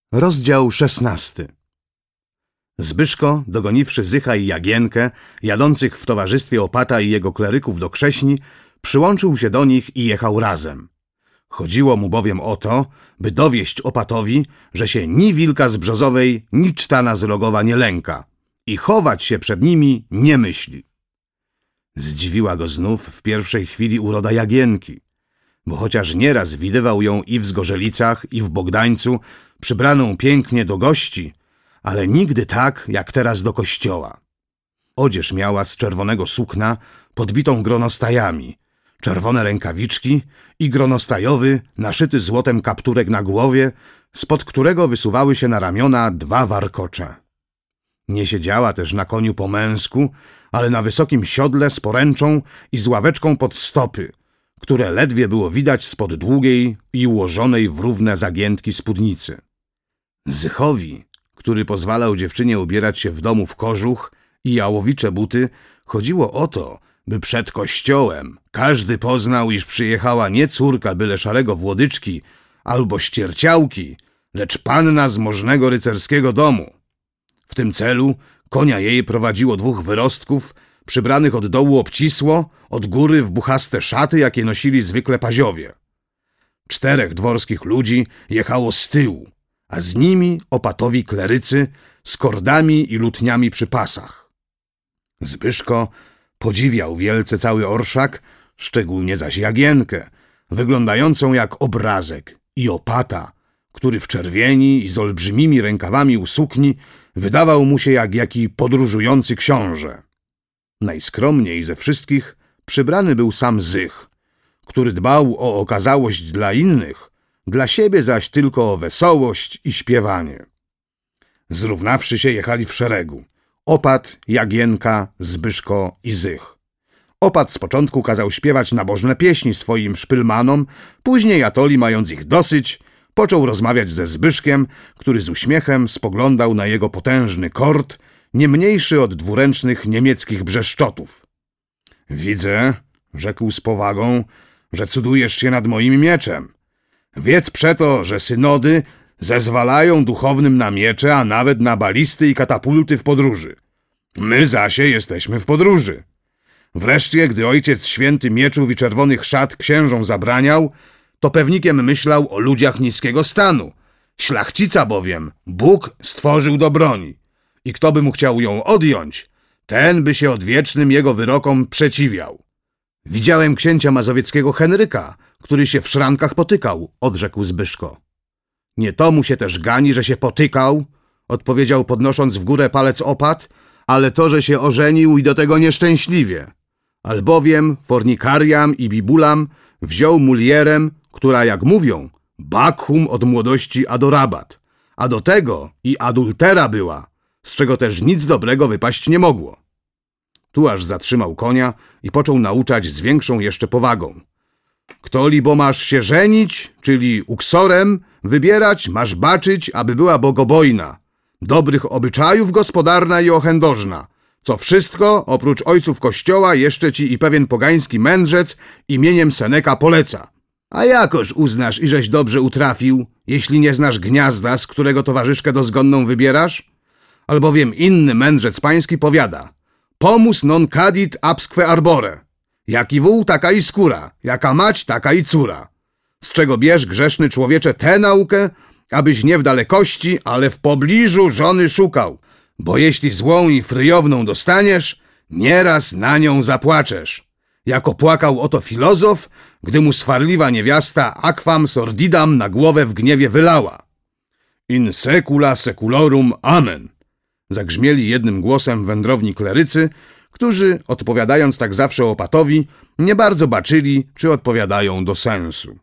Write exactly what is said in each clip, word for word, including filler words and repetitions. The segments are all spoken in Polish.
Rozdział szesnasty. Zbyszko, dogoniwszy Zycha i Jagienkę, jadących w towarzystwie opata i jego kleryków do Krześni, przyłączył się do nich i jechał razem. Chodziło mu bowiem o to, by dowieść opatowi, że się ni wilka z Brzozowej, ni cztana z Rogowa nie lęka i chować się przed nimi nie myśli. Zdziwiła go znów w pierwszej chwili uroda Jagienki, bo chociaż nieraz widywał ją i w Zgorzelicach, i w Bogdańcu, przybraną pięknie do gości, ale nigdy tak, jak teraz do kościoła. Odzież miała z czerwonego sukna, podbitą gronostajami, czerwone rękawiczki i gronostajowy, naszyty złotem kapturek na głowie, spod którego wysuwały się na ramiona dwa warkocze. Nie siedziała też na koniu po męsku, ale na wysokim siodle z poręczą i z ławeczką pod stopy, które ledwie było widać spod długiej i ułożonej w równe zagiętki spódnicy. Zychowi, który pozwalał dziewczynie ubierać się w domu w kożuch i jałowicze buty, chodziło o to, by przed kościołem każdy poznał, iż przyjechała nie córka byle szarego włodyczki albo ścierciałki, lecz panna z możnego rycerskiego domu. W tym celu konia jej prowadziło dwóch wyrostków, przybranych od dołu obcisło, od góry w buchaste szaty, jakie nosili zwykle paziowie. Czterech dworskich ludzi jechało z tyłu, a z nimi opatowi klerycy z kordami i lutniami przy pasach. Zbyszko podziwiał wielce cały orszak, szczególnie zaś Jagienkę, wyglądającą jak obrazek, i opata, który w czerwieni i z olbrzymimi rękawami u sukni wydawał mu się jak jaki podróżujący książę. Najskromniej ze wszystkich przybrany był sam Zych, który dbał o okazałość dla innych, dla siebie zaś tylko o wesołość i śpiewanie. Zrównawszy się, jechali w szeregu. Opat, Jagienka, Zbyszko i Zych. Opat z początku kazał śpiewać nabożne pieśni swoim szpylmanom, później Atoli, mając ich dosyć, począł rozmawiać ze Zbyszkiem, który z uśmiechem spoglądał na jego potężny kord, nie mniejszy od dwuręcznych niemieckich brzeszczotów. Widzę, rzekł z powagą, że cudujesz się nad moim mieczem. Wiedz przeto, że synody zezwalają duchownym na miecze, a nawet na balisty i katapulty w podróży. My zasie jesteśmy w podróży. Wreszcie, gdy Ojciec Święty mieczów i czerwonych szat księżom zabraniał, to pewnikiem myślał o ludziach niskiego stanu. Szlachcica bowiem Bóg stworzył do broni i kto by mu chciał ją odjąć, ten by się odwiecznym jego wyrokom przeciwiał. Widziałem księcia mazowieckiego Henryka, który się w szrankach potykał, odrzekł Zbyszko. Nie to mu się też gani, że się potykał, odpowiedział podnosząc w górę palec opat, ale to, że się ożenił i do tego nieszczęśliwie. Albowiem fornikariam i bibulam wziął mulierem, która, jak mówią, bakhum od młodości adorabat, a do tego i adultera była, z czego też nic dobrego wypaść nie mogło. Tu aż zatrzymał konia i począł nauczać z większą jeszcze powagą. Kto libo masz się żenić, czyli uksorem wybierać, masz baczyć, aby była bogobojna, dobrych obyczajów gospodarna i ochędożna, co wszystko, oprócz ojców kościoła, jeszcze ci i pewien pogański mędrzec imieniem Seneka poleca. A jakoż uznasz, iżeś dobrze utrafił, jeśli nie znasz gniazda, z którego towarzyszkę dozgonną wybierasz? Albowiem inny mędrzec pański powiada: pomus non cadit absque arbore. Jaki wół, taka i skóra, jaka mać, taka i córa. Z czego bierz, grzeszny człowiecze, tę naukę, abyś nie w dalekości, ale w pobliżu żony szukał, bo jeśli złą i fryjowną dostaniesz, nieraz na nią zapłaczesz. Jako płakał oto filozof, gdy mu swarliwa niewiasta aquam sordidam na głowę w gniewie wylała. In secula seculorum amen. Zagrzmieli jednym głosem wędrowni klerycy, którzy, odpowiadając tak zawsze opatowi, nie bardzo baczyli, czy odpowiadają do sensu.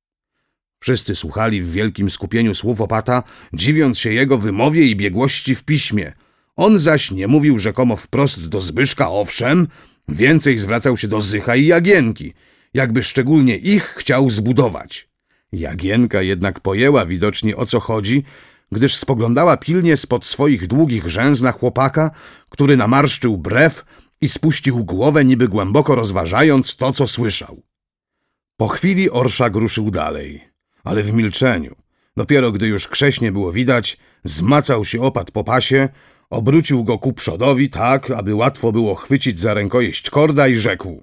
Wszyscy słuchali w wielkim skupieniu słów opata, dziwiąc się jego wymowie i biegłości w piśmie. On zaś nie mówił rzekomo wprost do Zbyszka, owszem, więcej zwracał się do Zycha i Jagienki, jakby szczególnie ich chciał zbudować. Jagienka jednak pojęła widocznie, o co chodzi, gdyż spoglądała pilnie spod swoich długich rzęs na chłopaka, który namarszczył brew i spuścił głowę, niby głęboko rozważając to, co słyszał. Po chwili orszak ruszył dalej, ale w milczeniu, Dopiero gdy już krześnie było widać, zmacał się opat po pasie, obrócił go ku przodowi tak, aby łatwo było chwycić za rękojeść korda i rzekł: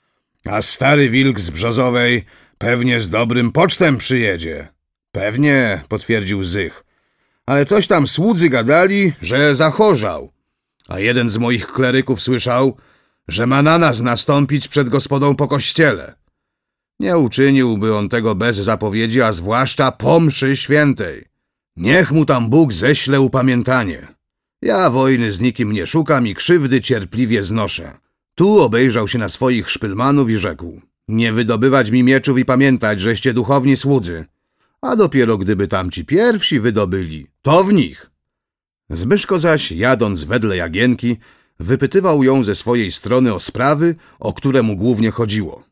a stary wilk z Brzozowej pewnie z dobrym pocztem przyjedzie. Pewnie, potwierdził Zych, ale coś tam słudzy gadali, że zachorzał. A jeden z moich kleryków słyszał, że ma na nas nastąpić przed gospodą po kościele. Nie uczyniłby on tego bez zapowiedzi, a zwłaszcza po mszy świętej. Niech mu tam Bóg ześle upamiętanie. Ja wojny z nikim nie szukam i krzywdy cierpliwie znoszę. Tu obejrzał się na swoich szpylmanów i rzekł: nie wydobywać mi mieczów i pamiętać, żeście duchowni słudzy. A dopiero gdyby tamci pierwsi wydobyli, to w nich. Zbyszko zaś, jadąc wedle Jagienki, wypytywał ją ze swojej strony o sprawy, o które mu głównie chodziło.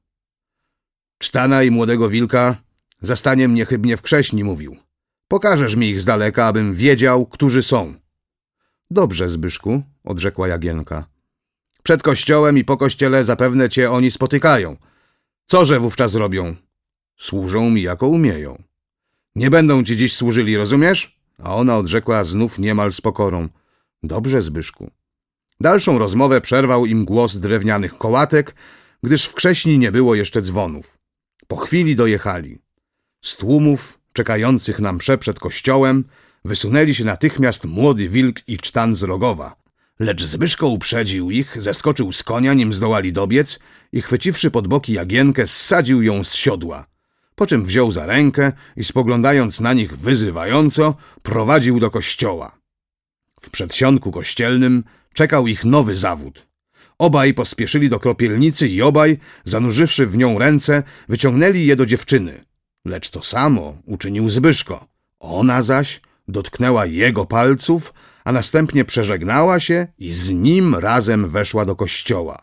Cztana i młodego wilka zastanie mnie chybnie w krześni, mówił. Pokażesz mi ich z daleka, abym wiedział, którzy są. Dobrze, Zbyszku, odrzekła Jagienka. Przed kościołem i po kościele zapewne cię oni spotykają. Coże wówczas robią? Służą mi jako umieją. Nie będą ci dziś służyli, rozumiesz? A ona odrzekła znów niemal z pokorą. Dobrze, Zbyszku. Dalszą rozmowę przerwał im głos drewnianych kołatek, gdyż w krześni nie było jeszcze dzwonów. Po chwili dojechali. Z tłumów czekających na mszę przed kościołem wysunęli się natychmiast młody wilk i cztan z Rogowa. Lecz Zbyszko uprzedził ich, zeskoczył z konia, nim zdołali dobiec i chwyciwszy pod boki Jagienkę, zsadził ją z siodła. Po czym wziął za rękę i spoglądając na nich wyzywająco, prowadził do kościoła. W przedsionku kościelnym czekał ich nowy zawód. Obaj pospieszyli do kropielnicy i obaj, zanurzywszy w nią ręce, wyciągnęli je do dziewczyny. Lecz to samo uczynił Zbyszko. Ona zaś dotknęła jego palców, a następnie przeżegnała się i z nim razem weszła do kościoła.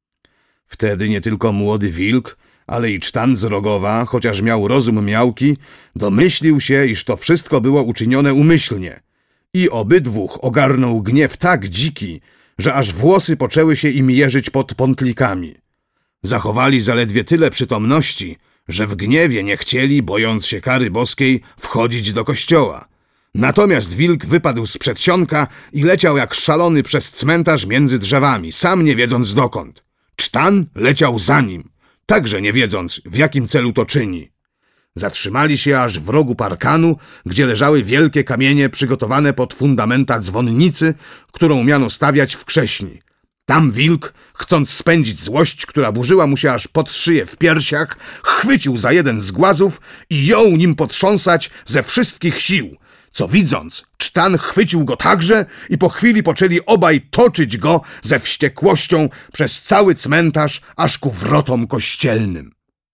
Wtedy nie tylko młody wilk, ale i cztan z Rogowa, chociaż miał rozum miałki, domyślił się, iż to wszystko było uczynione umyślnie. I obydwóch ogarnął gniew tak dziki, że aż włosy poczęły się im jeżyć pod pątlikami. Zachowali zaledwie tyle przytomności, że w gniewie nie chcieli, bojąc się kary boskiej, wchodzić do kościoła. Natomiast wilk wypadł z przedsionka i leciał jak szalony przez cmentarz między drzewami, sam nie wiedząc dokąd. Cztan leciał za nim, także nie wiedząc, w jakim celu to czyni. Zatrzymali się aż w rogu parkanu, gdzie leżały wielkie kamienie przygotowane pod fundamenta dzwonnicy, którą miano stawiać w krześni. Tam wilk, chcąc spędzić złość, która burzyła mu się aż pod szyję w piersiach, chwycił za jeden z głazów i jął nim potrząsać ze wszystkich sił, co widząc, cztan chwycił go także i po chwili poczęli obaj toczyć go ze wściekłością przez cały cmentarz aż ku wrotom kościelnym.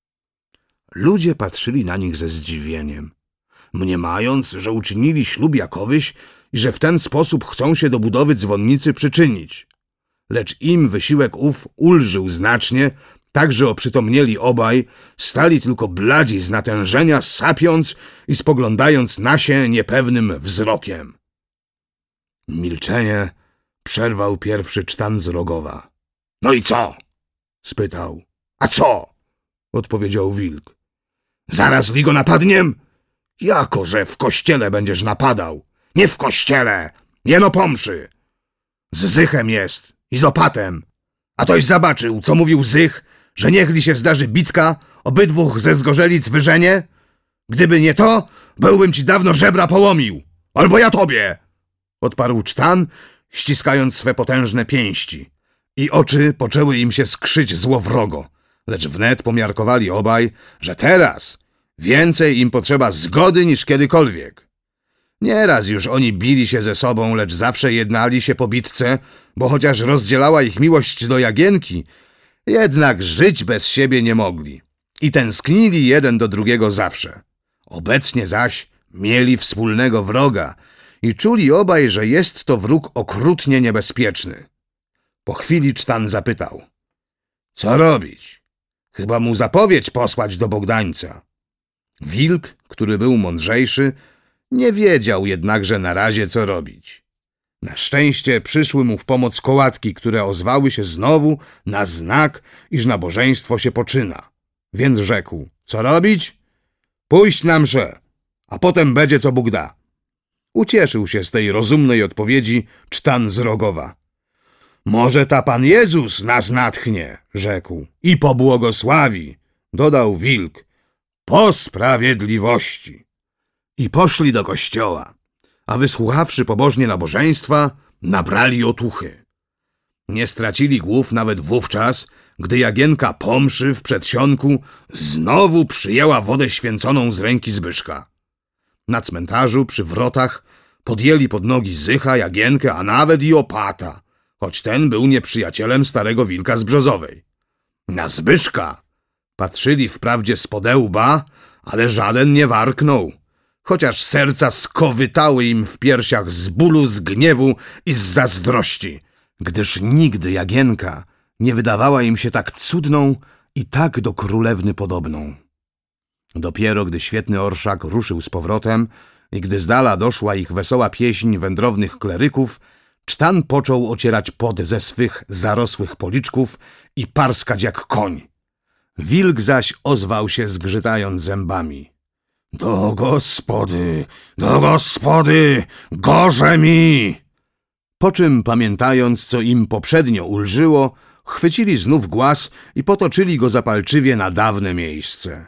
Ludzie patrzyli na nich ze zdziwieniem, mniemając, że uczynili ślub jakowyś i że w ten sposób chcą się do budowy dzwonnicy przyczynić. Lecz im wysiłek ów ulżył znacznie, tak że oprzytomnieli obaj, stali tylko bladzi z natężenia, sapiąc i spoglądając na się niepewnym wzrokiem. Milczenie przerwał pierwszy cztan z Rogowa. — No i co? — spytał. — A co? — odpowiedział wilk. — Zaraz li go napadniem? — Jako, że w kościele będziesz napadał? — Nie w kościele, jeno po mszy. Z Zychem jest i z opatem. A toś zobaczył, co mówił Zych, że niechli się zdarzy bitka, obydwóch ze zgorzelic wyżenie? Gdyby nie to, byłbym ci dawno żebra połomił. Albo ja tobie! Odparł cztan, ściskając swe potężne pięści. I oczy poczęły im się skrzyć złowrogo, lecz wnet pomiarkowali obaj, że teraz więcej im potrzeba zgody niż kiedykolwiek. Nieraz już oni bili się ze sobą, lecz zawsze jednali się po bitce, bo chociaż rozdzielała ich miłość do Jagienki, jednak żyć bez siebie nie mogli i tęsknili jeden do drugiego zawsze. Obecnie zaś mieli wspólnego wroga i czuli obaj, że jest to wróg okrutnie niebezpieczny. Po chwili cztan zapytał: — Co robić? Chyba mu zapowiedź posłać do Bogdańca. Wilk, który był mądrzejszy, nie wiedział jednakże na razie, co robić. Na szczęście przyszły mu w pomoc kołatki, które ozwały się znowu na znak, iż nabożeństwo się poczyna. Więc rzekł: — Co robić? Pójść na mszę. a potem będzie co Bóg da. Ucieszył się z tej rozumnej odpowiedzi Cztan z Rogowa. Może ta Pan Jezus nas natchnie, rzekł, i pobłogosławi, dodał wilk, po sprawiedliwości. I poszli do kościoła, a wysłuchawszy pobożnie nabożeństwa, nabrali otuchy. Nie stracili głów nawet wówczas, gdy Jagienka po mszy w przedsionku znowu przyjęła wodę święconą z ręki Zbyszka. Na cmentarzu przy wrotach podjęli pod nogi Zycha, Jagienkę, a nawet i Opata, choć ten był nieprzyjacielem starego wilka z Brzozowej. Na Zbyszka patrzyli wprawdzie z podełba, ale żaden nie warknął, chociaż serca skowytały im w piersiach z bólu, z gniewu i z zazdrości, gdyż nigdy Jagienka nie wydawała im się tak cudną i tak do królewny podobną. Dopiero gdy świetny orszak ruszył z powrotem i gdy z dala doszła ich wesoła pieśń wędrownych kleryków, Cztan począł ocierać pot ze swych zarosłych policzków i parskać jak koń. Wilk zaś ozwał się, zgrzytając zębami. Do gospody, do gospody, gorze mi! Po czym, pamiętając, co im poprzednio ulżyło, chwycili znów głaz i potoczyli go zapalczywie na dawne miejsce.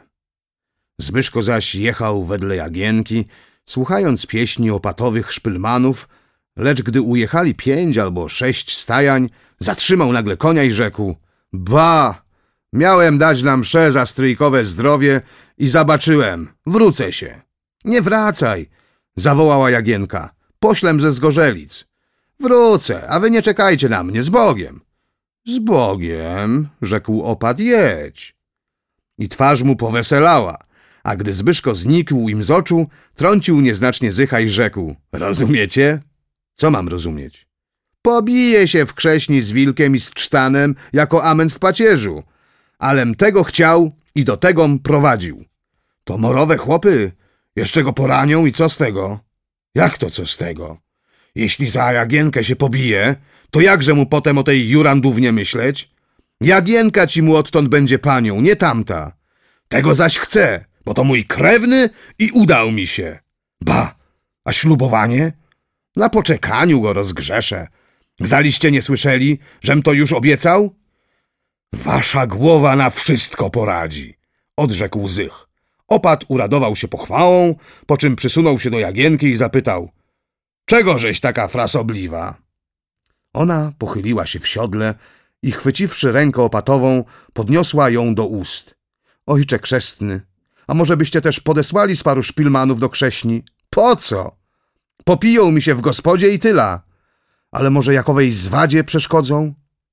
Zbyszko zaś jechał wedle Jagienki, słuchając pieśni opatowych szpylmanów, lecz gdy ujechali pięć albo sześć stajań, zatrzymał nagle konia i rzekł: Ba, miałem dać na mszę za stryjkowe zdrowie i zabaczyłem, wrócę się. Nie wracaj, zawołała Jagienka, poślem ze Zgorzelic. Wrócę, a wy nie czekajcie na mnie, z Bogiem. Z Bogiem, rzekł opat, jedź. I twarz mu poweselała, a gdy Zbyszko znikł im z oczu, trącił nieznacznie Zycha i rzekł: Rozumiecie? Co mam rozumieć? Pobiję się w krześni z wilkiem i z Cztanem jako amen w pacierzu, alem tego chciał i do tegom prowadził. To morowe chłopy jeszcze go poranią i co z tego? Jak to co z tego? Jeśli za Jagienkę się pobije, to jakże mu potem o tej Jurandównie myśleć? Jagienka ci mu odtąd będzie panią, nie tamta. Tego zaś chcę, bo to mój krewny i udał mi się. Ba, a ślubowanie? Na poczekaniu go rozgrzeszę. Zaliście nie słyszeli, żem to już obiecał? Wasza głowa na wszystko poradzi, odrzekł Zych. Opat uradował się pochwałą, po czym przysunął się do Jagienki i zapytał: Czegożeś taka frasobliwa? Ona pochyliła się w siodle i chwyciwszy rękę opatową, podniosła ją do ust. Ojcze chrzestny, a może byście też podesłali z paru szpilmanów do krześni? Po co? Popiją mi się w gospodzie i tyla. Ale może jakowej zwadzie przeszkodzą?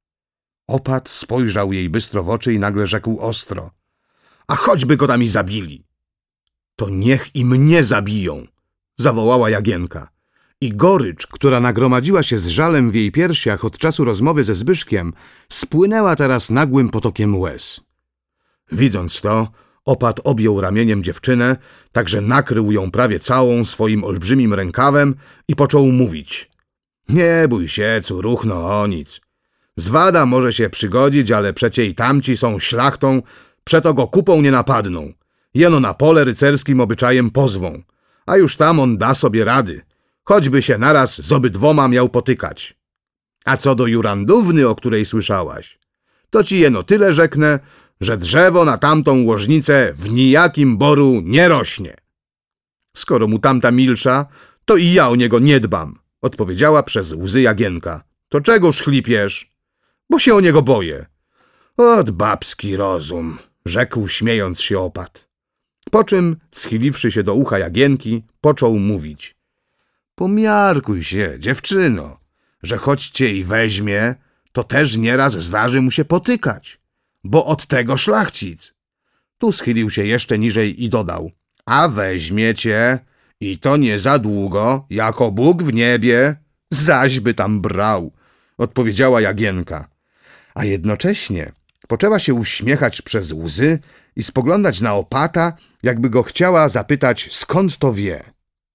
Opat spojrzał jej bystro w oczy i nagle rzekł ostro: A choćby go tam i zabili. To niech i mnie zabiją, zawołała Jagienka. I gorycz, która nagromadziła się z żalem w jej piersiach od czasu rozmowy ze Zbyszkiem, spłynęła teraz nagłym potokiem łez. Widząc to, opat objął ramieniem dziewczynę, tak że nakrył ją prawie całą swoim olbrzymim rękawem i począł mówić: Nie bój się, córuchno, o nic. Zwada może się przygodzić, ale przecie i tamci są szlachtą, przeto go kupą nie napadną. Jeno na pole rycerskim obyczajem pozwą, a już tam on da sobie rady, choćby się naraz z obydwoma miał potykać. A co do Jurandówny, o której słyszałaś, to ci jeno tyle rzeknę, że drzewo na tamtą łożnicę w nijakim boru nie rośnie. Skoro mu tamta milsza, to i ja o niego nie dbam, odpowiedziała przez łzy Jagienka. To czegoż chlipiesz? Bo się o niego boję. Ot babski rozum, rzekł śmiejąc się opat. Po czym, schiliwszy się do ucha Jagienki, począł mówić: Pomiarkuj się, dziewczyno, że choć cię i weźmie, to też nieraz zdarzy mu się potykać, bo od tego szlachcic. Tu schylił się jeszcze niżej i dodał: A weźmie cię i to nie za długo, jako Bóg w niebie, zaś by tam brał, odpowiedziała Jagienka. A jednocześnie poczęła się uśmiechać przez łzy i spoglądać na opata, jakby go chciała zapytać, skąd to wie.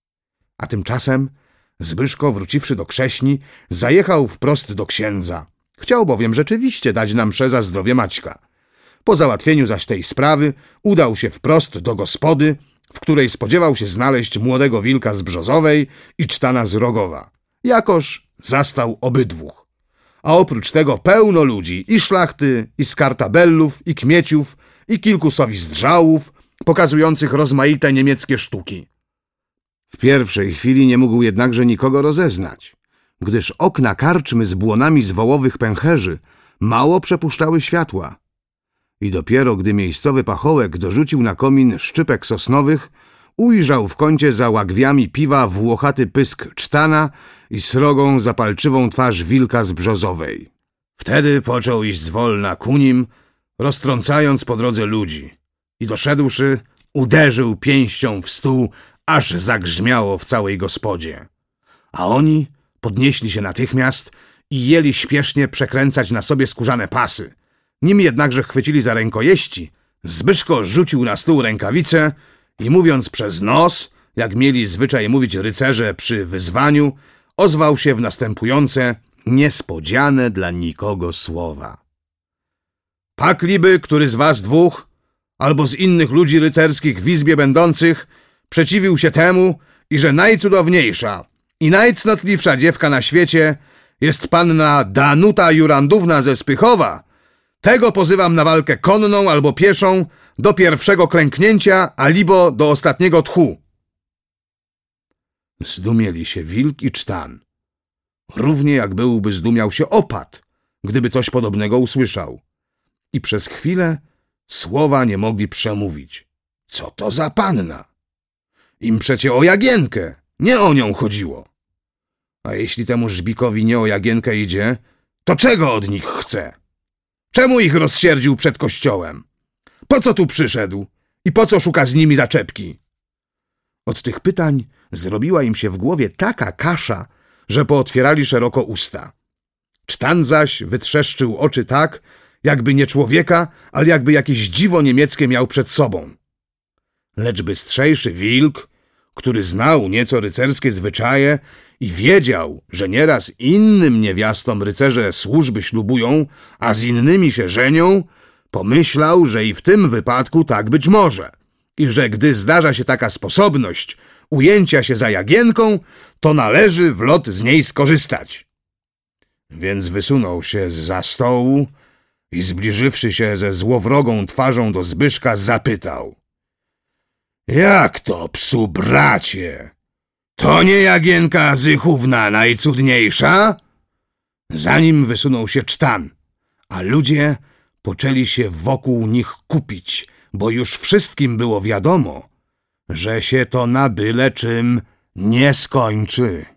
A tymczasem Zbyszko, wróciwszy do krześni, zajechał wprost do księdza. Chciał bowiem rzeczywiście dać na mszę za zdrowie Maćka. Po załatwieniu zaś tej sprawy udał się wprost do gospody, w której spodziewał się znaleźć młodego wilka z Brzozowej i cztana z Rogowa. Jakoż zastał obydwóch. A oprócz tego pełno ludzi, i szlachty, i skartabellów, i kmieciów, i kilku sowizdrzałów, pokazujących rozmaite niemieckie sztuki. W pierwszej chwili nie mógł jednakże nikogo rozeznać, gdyż okna karczmy z błonami z wołowych pęcherzy mało przepuszczały światła. I dopiero gdy miejscowy pachołek dorzucił na komin szczypek sosnowych, ujrzał w kącie za łagwiami piwa włochaty pysk cztana i srogą, zapalczywą twarz wilka z Brzozowej. Wtedy począł iść zwolna ku nim, roztrącając po drodze ludzi, i doszedłszy, uderzył pięścią w stół, aż zagrzmiało w całej gospodzie. A oni podnieśli się natychmiast i jęli śpiesznie przekręcać na sobie skórzane pasy. Nim jednakże chwycili za rękojeści, Zbyszko rzucił na stół rękawice i mówiąc przez nos, jak mieli zwyczaj mówić rycerze przy wyzwaniu, ozwał się w następujące, niespodziane dla nikogo słowa. Pakliby, który z was dwóch, albo z innych ludzi rycerskich w izbie będących, przeciwił się temu, i że najcudowniejsza i najcnotliwsza dziewka na świecie jest panna Danuta Jurandówna ze Spychowa, tego pozywam na walkę konną albo pieszą do pierwszego klęknięcia, alibo do ostatniego tchu. Zdumieli się wilk i cztan. Równie jak byłby zdumiał się opat, gdyby coś podobnego usłyszał. I przez chwilę słowa nie mogli przemówić. Co to za panna? Im przecie o Jagienkę, nie o nią chodziło. A jeśli temu Żbikowi nie o Jagienkę idzie, to czego od nich chce? Czemu ich rozsierdził przed kościołem? Po co tu przyszedł? I po co szuka z nimi zaczepki? Od tych pytań zrobiła im się w głowie taka kasza, że pootwierali szeroko usta. Cztan zaś wytrzeszczył oczy tak, jakby nie człowieka, ale jakby jakieś dziwo niemieckie miał przed sobą. Lecz bystrzejszy wilk, który znał nieco rycerskie zwyczaje i wiedział, że nieraz innym niewiastom rycerze służby ślubują, a z innymi się żenią, pomyślał, że i w tym wypadku tak być może i że gdy zdarza się taka sposobność ujęcia się za Jagienką, to należy w lot z niej skorzystać. Więc wysunął się zza stołu i zbliżywszy się ze złowrogą twarzą do Zbyszka, zapytał: Jak to, psu bracie? To nie Jagienka Zychówna najcudniejsza? Zanim wysunął się cztan, a ludzie poczęli się wokół nich kupić, bo już wszystkim było wiadomo, że się to na byle czym nie skończy.